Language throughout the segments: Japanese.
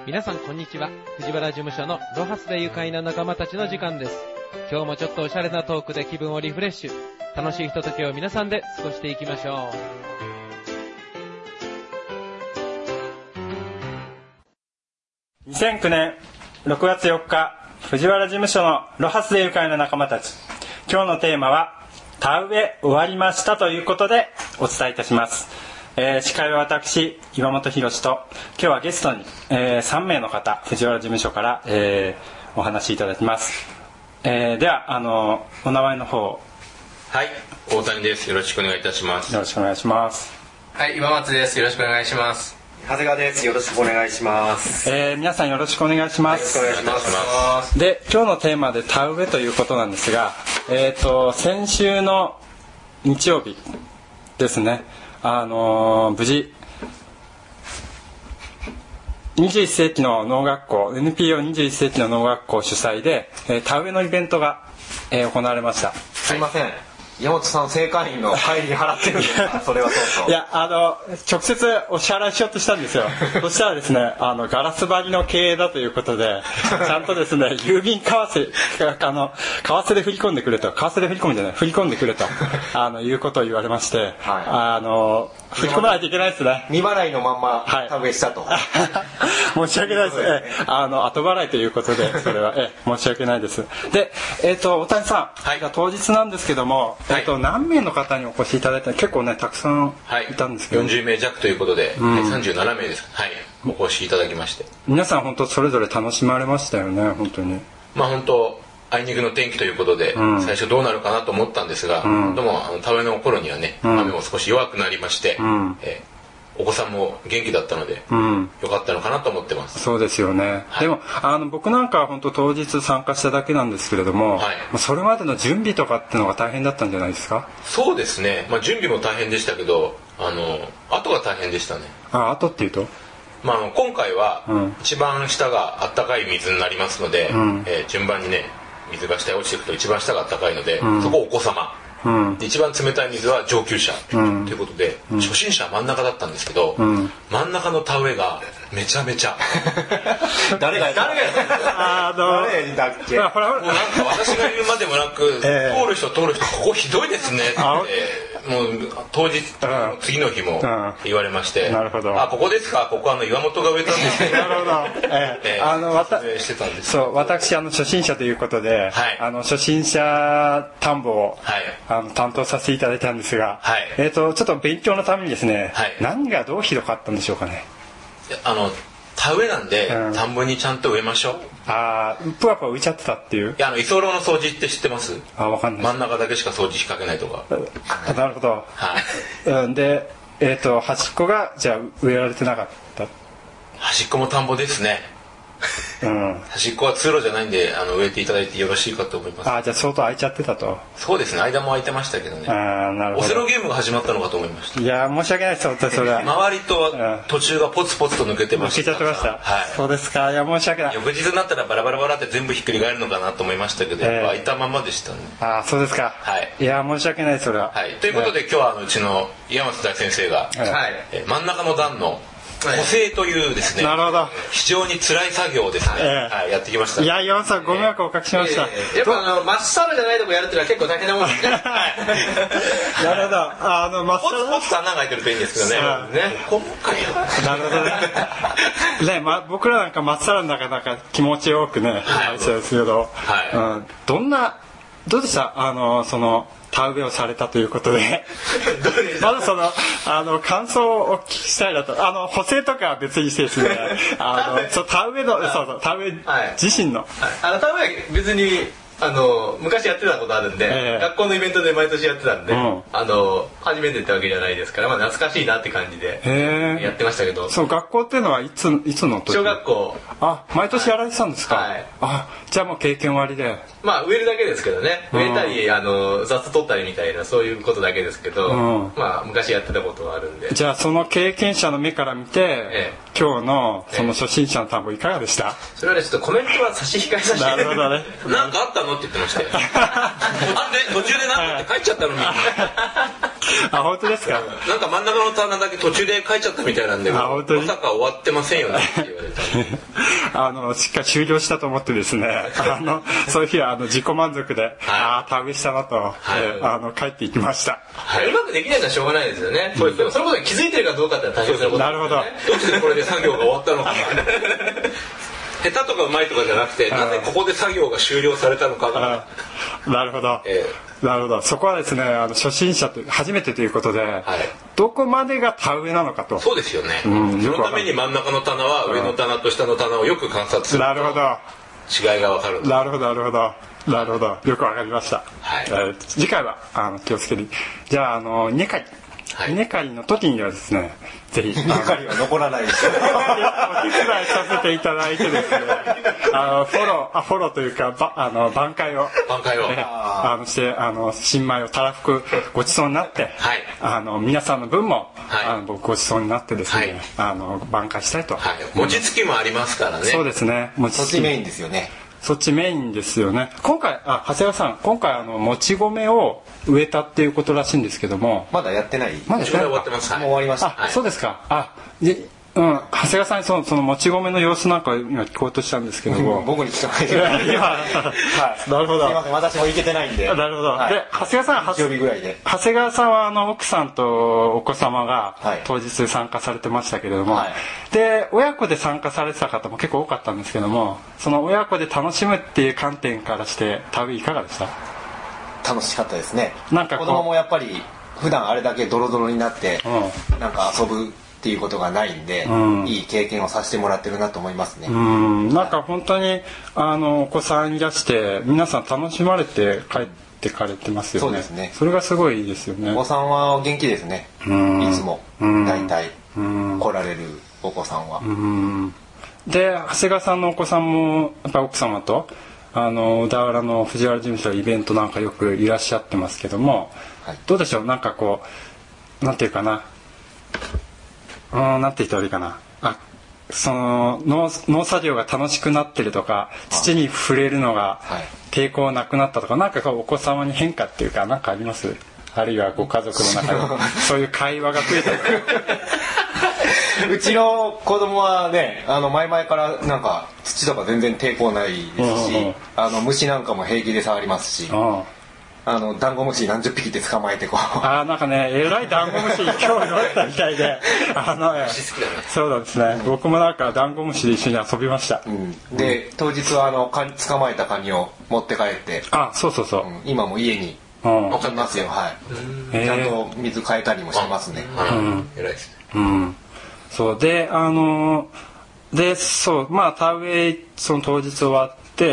皆さんこんにちは。藤原事務所のロハスで愉快な仲間たちの時間です。今日もちょっとおしゃれなトークで気分をリフレッシュ、楽しいひとときを皆さんで過ごしていきましょう。2009年6月4日、藤原事務所のロハスで愉快な仲間たち。今日のテーマは田植え終わりましたということでお伝えいたします。司会は私岩本博と、今日はゲストに、3名の方、藤原事務所から、お話しいただきます。ではお名前の方。 はい、大谷です。よろしくお願いいたします。 よろしくお願いします。 はい、岩松です。よろしくお願いします。 長谷川です。よろしくお願いします。 皆さんよろしくお願いします。 よろしくお願いします。 で、今日のテーマで田植えということなんですが、先週の日曜日ですね、無事21世紀の農学校 NPO21 世紀の農学校主催で、田植えのイベントが、行われました。 すいません、山本さん正会員の会費払ってるんですか？それはそうそう。 いや、直接お支払いしようとしたんですよ。そしたらですね、ガラス張りの経営だということで、ちゃんとですね、郵便為替、為替で振り込んでくれと、為替で振り込むんじゃない、振り込んでくれということを言われまして、 はい、 振り込まないといけないですね。 未払いのまんま田植えしたと。 申し訳ないです。後払いということで、それは申し訳ないです。で、大谷さん、当日なんですけども、何名の方にお越しいただいた？結構ね、たくさんいたんですけど、 40名弱ということで、37名です。はい、お越しいただきまして、 皆さん本当それぞれ楽しまれましたよね。本当に。 本当あいにくの天気ということで、最初どうなるかなと思ったんですが、でも田植えの頃にはね、雨も少し弱くなりまして、お子さんも元気だったので、よかったのかなと思ってます。 そうですよね。でも僕なんかは本当当日参加しただけなんですけれども、それまでの準備とかっていうのが大変だったんじゃないですか？ そうですね、準備も大変でしたけど、後が大変でしたね。 後っていうと、 今回は一番下があったかい水になりますので、順番にね、水が下へ落ちていくと一番下があったかいので、そこお子様、で一番冷たい水は上級者ということで、初心者は真ん中だったんですけど、真ん中の田植えがめちゃめちゃ誰が誰だっけ？ もうなんか私が言うまでもなく、通る人ここひどいですねってもう当日、次の日も言われまして、 なるほど。 ここですか、ここ岩本が植えたんですね。 なるほど。 してたんです。 そう、私初心者ということで、初心者田んぼを、担当させていただいたんですが、ちょっと勉強のためにですね、何がどうひどかったんでしょうかね。 田植えなんで、田んぼにちゃんと植えましょう。 ぷわぷわ浮いちゃってたっていう。 いや、居候の掃除って知ってます？ わかんない。 真ん中だけしか掃除しかけないとか。 なるほど。で、端っこがじゃあ植えられてなかった。 端っこも田んぼですね。端っこは通路じゃないんで植えていただいてよろしいかと思います。 じゃあ相当空いちゃってたと。 そうですね、間も空いてましたけどね。 なるほど。 オセロゲームが始まったのかと思いました。 いや、申し訳ないです、本当にそれは。 周りと途中がポツポツと抜けてました。 抜けちゃってました。そうですか。いや、申し訳ない。 翌日になったらバラバラって全部ひっくり返るのかなと思いましたけど、空いたままでしたね。 そうですか。いや、申し訳ない、それは。 ということで、今日はうちの岩松大先生が真ん中の段の補正というですね、 なるほど、 非常に辛い作業をですね、やってきました。 いや、岩本さんご迷惑をおかけしました。 やっぱまっさらじゃないとこやるっていうのは結構大変なもんですね。 なるほど。まっさらポツ穴が開いてるといいんですけどね。今回はなるほどね。僕らなんかまっさらの中なんか気持ちよくね、そうですけど、どうでした？その田植えをされたということでまずその感想をお聞きしたいなと。補正とかは別にしてですね、田植えの田植え自身の、 田植えは別に昔やってたことあるんで、学校のイベントで毎年やってたんで、初めてってわけじゃないですから、懐かしいなって感じでやってましたけど。 そう、学校っていうのはいつの時？ 小学校。 毎年やられてたんですか？じゃあもう経験終わりで。 植えるだけですけどね、植えたり雑取ったりみたいな、そういうことだけですけど、昔やってたことはあるんで。 じゃあその経験者の目から見て、今日のその初心者の田んぼいかがでした？ それはね、ちょっとコメントは差し控えさせて。 なるほどね。 なんかあったのって言ってましたよ。途中でなんかって帰っちゃったのに。 あ、本当ですか。 なんか真ん中の棚だけ途中で書いちゃったみたいなんで、まさか終わってませんよねって言われた。 しっかり終了したと思ってですね、そういう日は自己満足で、田植えしたなと、帰っていきました。 うまくできないのはしょうがないですよね。それこそ気づいてるかどうかって大切なことですよね。 なるほど。 どうしてこれで作業が終わったのか。下手とかうまいとかじゃなくて、なぜここで作業が終了されたのかが。 なるほど。なるほど。そこはですね、初心者と初めてということで、どこまでが田植えなのかと。 そうですよね。そのために真ん中の棚は上の棚と下の棚をよく観察すると。 なるほど。 違いがわかる。 なるほど、なるほど。なるほど。よくわかりました。次回は気をつけて。じゃあ稲刈り。稲刈りの時にはですね、ぜひ稲刈りは残らないですよ。 お手伝いさせていただいてですね、フォローというか挽回をして新米をたらふくごちそうになって、皆さんの分も僕ごちそうになってですね、挽回したいと。 餅つきもありますからね。 そうですね。 そっちメインですよね。 そっちメインですよね。今回長谷川さん、今回もち米を植えたっていうことらしいんですけども、 まだやってない。 まだ終わってます。 もう終わりました。 そうですか。長谷川さんにそのもち米の様子なんか今聞こうとしたんですけども、 僕に聞かないで。なるほど。 すいません、私も行けてないんで。 なるほど。で、長谷川さん、 日曜日ぐらいで。 長谷川さんは奥さんとお子様が当日参加されてましたけれども、で親子で参加されてた方も結構多かったんですけども、その親子で楽しむっていう観点からして田植えいかがでした？ 楽しかったですね。 なんか子供もやっぱり普段あれだけドロドロになってなんか遊ぶっていうことがないんで、いい経験をさせてもらってるなと思いますね。 なんか本当にお子さんいらして皆さん楽しまれて帰ってかれてますよね。 そうですね。 それがすごいいいですよね。 お子さんは元気ですね。いつも大体来られるお子さんは。 で長谷川さんのお子さんもやっぱ奥様と小田原の藤原事務所イベントなんかよくいらっしゃってますけども、どうでしょう、なんかこうなんていうかな、なんて言ったらいいかな、その農作業が楽しくなってるとか、土に触れるのが抵抗なくなったとか、なんかこうお子様に変化っていうかなんかあります？あるいはご家族の中でそういう会話が増えたりうちの子供はね、前々からなんか土とか全然抵抗ないですし、虫なんかも平気で触りますし、ダンゴムシ何十匹って捕まえてこう。 なんかね、えらいダンゴムシに興味があったみたいで、そうなんですね。僕もなんかダンゴムシで一緒に遊びました。 で、当日は捕まえたカニを持って帰って、 そう、 今も家に置きますよ。ちゃんと水変えたりもしてますね。 偉いですね。そうで田植えその当日終わって、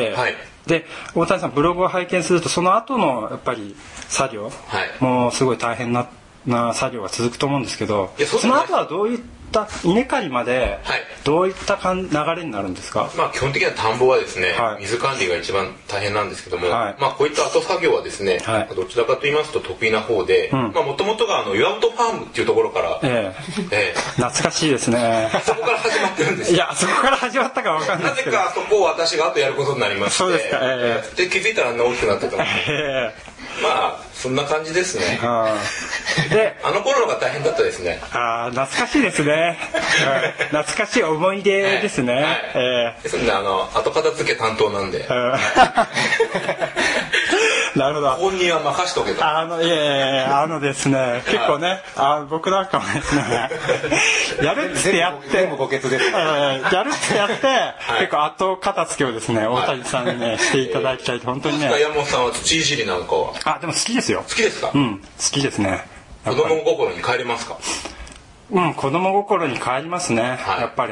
で大谷さんブログを拝見するとその後のやっぱり作業、もうすごい大変な作業が続くと思うんですけど、その後はどういった稲刈りまでどういった流れになるんですか？ 基本的には田んぼはですね、水管理が一番大変なんですけども、こういった後作業はですね、どちらかと言いますと得意な方で、もともとが岩本ファームっていうところから、 懐かしいですね。 そこから始まってるんです。 いや、そこから始まったかわかんないですけど、 なぜかそこを私が後やることになりまして、 そうですか。 で気づいたらあんな大きくなってたので、そんな感じですね。で、頃のが大変だったですね。 懐かしいですね。懐かしい思い出ですね。 ですので後片付け担当なんで。 なるほど。 本人は任しとけと。 ですね、結構ね、僕なんかもですね、やるってやって全部ご決です。 やるってやって結構後片付けをですね、大谷さんにねしていただきたいと本当にね。 山本さんは土いじりなんかは。 でも好きですよ。 好きですか？ 好きですね。 子供心に帰れますか？ 子供心に帰りますね。やっぱり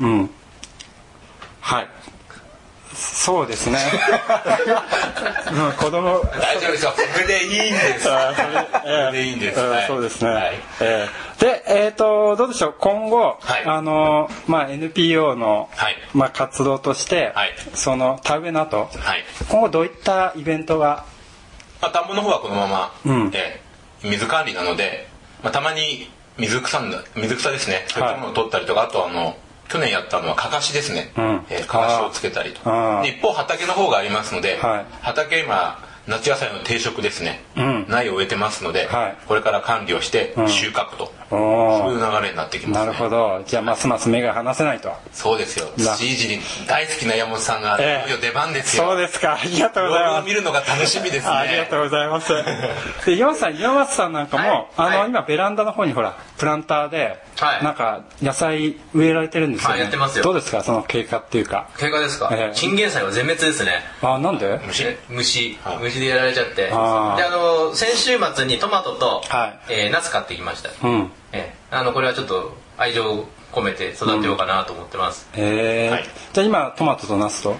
そうですね。子供。 大丈夫ですよ。それでいいんです。それでいいんです。 そうですね。で、どうでしょう。今後、NPO の活動として、その田植えの後、今後どういったイベントが。 田んぼの方はこのまま、水管理なので、たまに水草ですね。そういったものを取ったりとか、あと去年やったのはかかしですね。かかしをつけたりと。一方畑の方がありますので、畑今夏野菜の定食ですね。なん苗を植えてますので、これから管理をして収穫と、そういう流れになってきますね。 なるほど。じゃあますます目が離せないと。 そうですよ。土いじり大好きな山本さんがいよいよ出番ですよ。 そうですか。ありがとうございます。 見るのが楽しみですね。 ありがとうございます。で、岩松さんなんかも、今ベランダの方にほらプランターでなんか野菜植えられてるんですよね。 やってますよ。 どうですか、その経過っていうか。 経過ですか。チンゲン菜は全滅ですね。 なんで？ 虫でやられちゃって。で、先週末にトマトとナス買ってきました。これはちょっと愛情を込めて育てようかなと思ってます。 じゃあ今トマトとナスと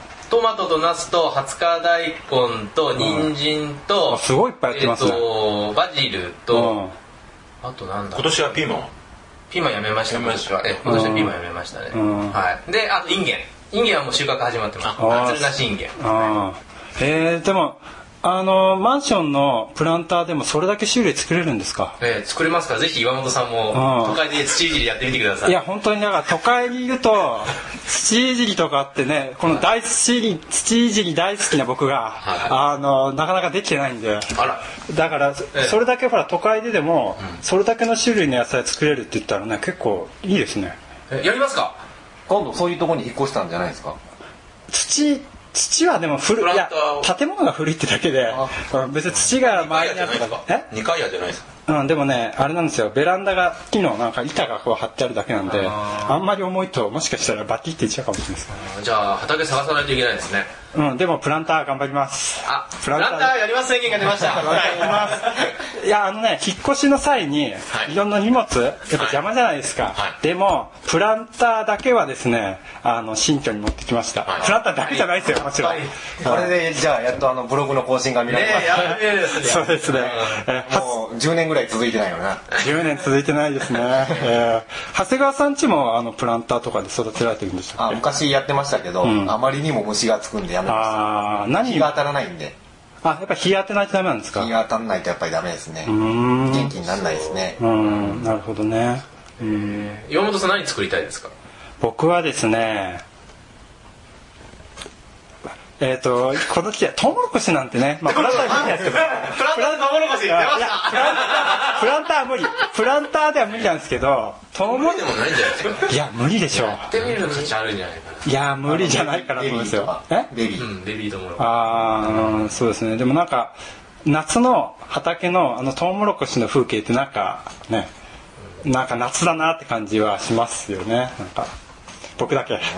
20日大根と人参と、 すごいいっぱいやってますね。 バジルと、あとなんだ。 今年はピーマンやめました。今年はピーマンやめましたね。で、あとインゲンはもう収穫始まってます。夏なしインゲン。 でもマンションのプランターでもそれだけ種類作れるんですか？ 作れますから、ぜひ岩本さんも都会で土いじりやってみてください。 いや本当にだから都会にいると土いじりとかってね、この土いじり大好きな僕が、なかなかできてないんで、だからそれだけほら都会ででもそれだけの種類の野菜作れるって言ったらね、結構いいですね。 やりますか？ 今度そういうところに引っ越したんじゃないですか？ 土はでも古い、いや建物が古いってだけで別に土が周りにあるとか。 2階屋じゃないですか？ でもねあれなんですよ、ベランダが木のなんか板がこう張ってあるだけなんで、あんまり重いともしかしたらバキっていっちゃうかもしれないです。 じゃあ畑探さないといけないですね。 でもプランター頑張ります。 プランターやります宣言が出ました。 いや引っ越しの際にいろんな荷物やっぱ邪魔じゃないですか。でもプランターだけはですね新居に持ってきまました。プランターだけじゃないですよ、もちろん。 これでじゃあやっとブログの更新が見られます。 そうですね。 もう10年ぐらい続いてないよな。 10年続いてないですね。長谷川さん家もプランターとかで育てられてるんでしたっけ？ 昔やってましたけど、あまりにも虫がつくんでやめました。日が当たらないんで。 やっぱり日当てないとダメなんですか？ 日が当たらないとやっぱりダメですね。元気にならないですね。 なるほどね。 岩本さん何作りたいですか？ 僕はですね、この時はトウモロコシなんてね、プランター無理やってもプランタートウモロコシ出ました。プランター無理。プランターでは無理なんですけど、 トウモロコシでもないんじゃないですか？ いや無理でしょう。 やってみる価値あるんじゃないかな。 いや無理じゃないかなと思うんですよ。 ベビートウモロコシ。 そうですね。でもなんか夏の畑のトウモロコシの風景ってなんかね、なんか夏だなって感じはしますよね。なんか。僕だけなんか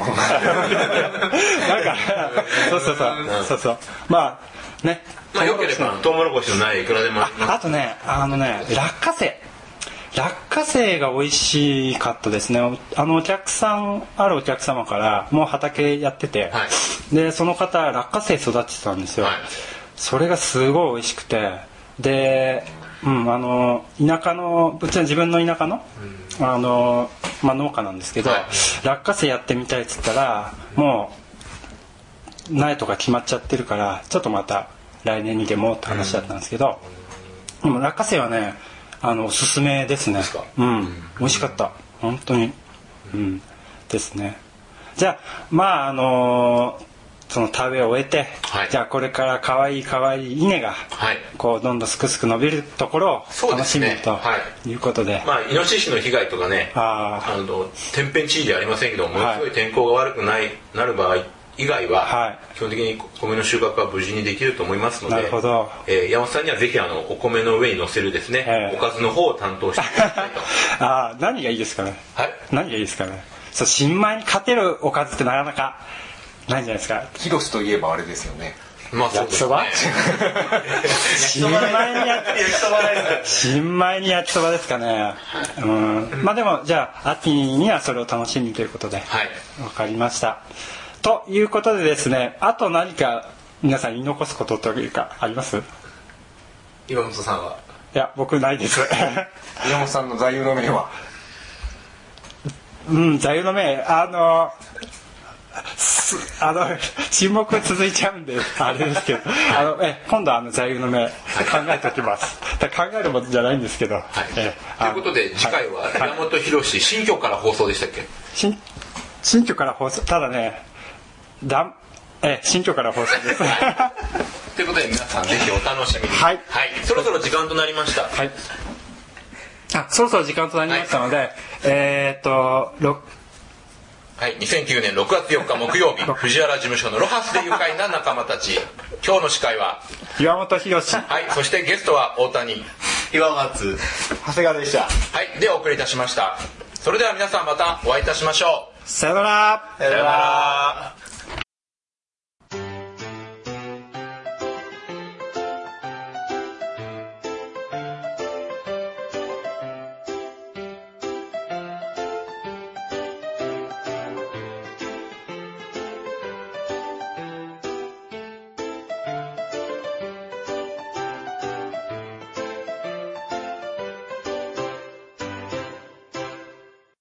そうまあね、 よければトウモロコシの苗いくらでもあとね落花生が美味しかったですね。あるお客様からもう畑やってて、でその方落花生育ててたんですよ。それがすごい美味しくて、で田舎の自分の田舎の農家なんですけど、落花生やってみたいっつったらもう苗とか決まっちゃってるからちょっとまた来年にでもって話だったんですけど、でも落花生はねおすすめですね。美味しかった本当に。ですね。じゃあその田植えを終えて、じゃあこれから可愛い稲がこうどんどんすくすく伸びるところを楽しみということで、 イノシシの被害とかね、天変地異じゃありませんけどものすごい天候が悪くなる場合以外は基本的に米の収穫は無事にできると思いますので、山本さんにはぜひお米の上に乗せるですね、おかずの方を担当していただきたいと。 何がいいですかね？何がいいですかね？新米に勝てるおかずってなかなかないんじゃないですか。 ヒロシといえばあれですよね。 焼きそば？新米に焼きそばですかね。でもじゃあ秋にはそれを楽しみということで、わかりました。ということでですね、あと何か皆さん言い残すことというかあります？ 岩本さんは？ いや僕ないです。 岩本さんの座右の銘は？ 座右の銘沈黙続いちゃうんであれですけど今度は座右の銘考えておきます。考えることじゃないんですけど、 ということで次回は山本博新居から放送でしたっけ？ 新居から放送、ただね新居から放送です。 ということで皆さんぜひお楽しみに。 はい、 そろそろ時間となりました。 はい。そろそろ時間となりましたので、 はい、2009年6月4日木曜日、藤原事務所のロハスで愉快な仲間たち。今日の司会は岩本博。 はい、そしてゲストは大谷、 岩松、 長谷川でした。 はい、でお送りいたしました。それでは皆さんまたお会いいたしましょう。 さよなら。 さよなら。